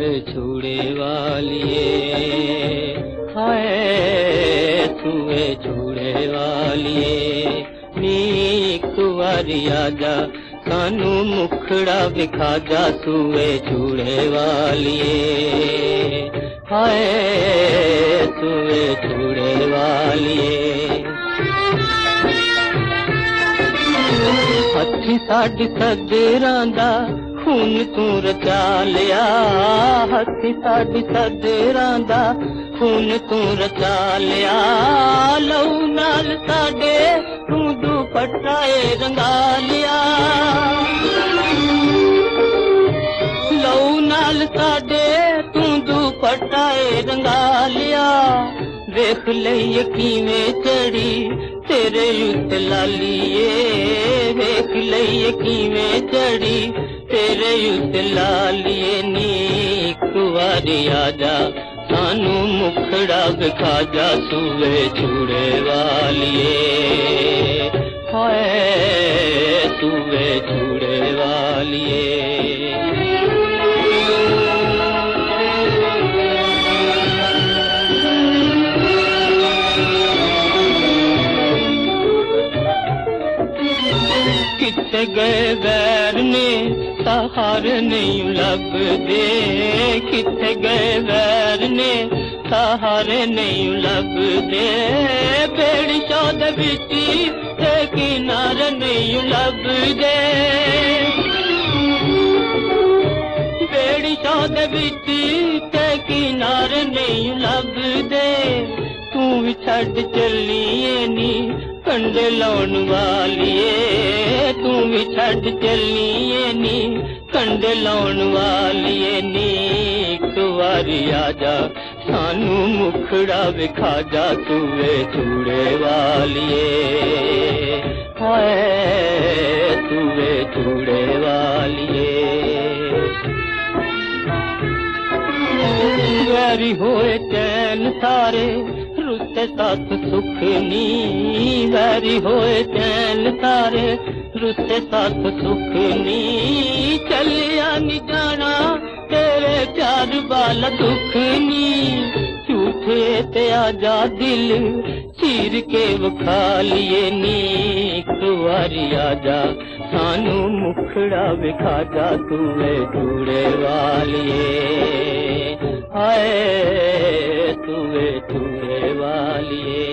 तूए छुड़े वालिए, हाय तूए छुड़े वालिए, नीक वारी आजा सानू मुखड़ा विखा जा, सूए छुड़े वालिए, हाय तूए छुड़े वालिए। हथी साडी सदरां दा खून तू रचा लिया, हथी साडी सदरां दा खून तू रचा लिया, लहू नाल साडे तू दुपट्टा रंगा लिया, लहू नाल साडे तू दुपट्टा रंगा लिया। देख लई किवें चढ़ी तेरे उत्ते लालिए, देख लई किवें चढ़ी तेरे उत्ते लालिए, नीक वारी आजा सानू मुखड़ा विखा जा, सूए छुड़े वालिए, हाय सूए छुड़े वालिए। किथे गए वैर ने सहारे नहीं लभदे, किथे गए वैर ने सहारे नहीं लभदे, बेड़ी चौद बिची ते किनारे नहीं लभदे, बेड़ी चौद बिची ते किनारे नहीं लभदे, तू भी छड़ चलिए नी कंडे लाउन वालिए, तू भी छड़ चलिए नी कंडे लाउन वालिए, नीक वारी आजा सानू मुखड़ा विखा जा, तूए छुड़े वालिए, हाय तूए छुड़े वालिए। वैरी होए चैन सारे रुते साथ सुख नी, वैरी होए चैन सारे रुते साथ सुख नी, चलिया नी जाना तेरे प्यार वाला दुख नी, झूठे ते आजा दिल चीर के विखा लिए, नीक वारी आजा सानू मुखड़ा विखा जा, तूए छुड़े वालिए, हाय तूए छुड़े वालिए।